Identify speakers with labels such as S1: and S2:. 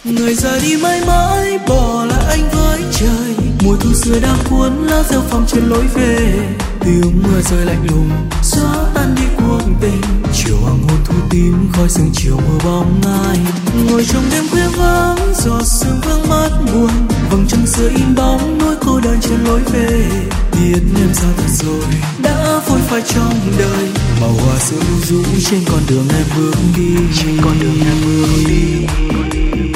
S1: Người ra đi mãi mãi bỏ lại anh với trời. Mùa thu xưa đang cuốn lá rêu phong trên lối về. Tiếng mưa rơi lạnh lùng xóa tan đi cuộc tình. Chiều hoàng hôn thu tím khói sương chiều mưa bóng ai. Ngồi trong đêm khuya vắng giọt sương vương mắt buồn. Vầng trăng xưa in bóng nỗi cô đơn trên lối về. Biết em sao thật rồi đã phôi phai trong đời. Màu hoa sữa lưu rũ trên con đường em bước đi.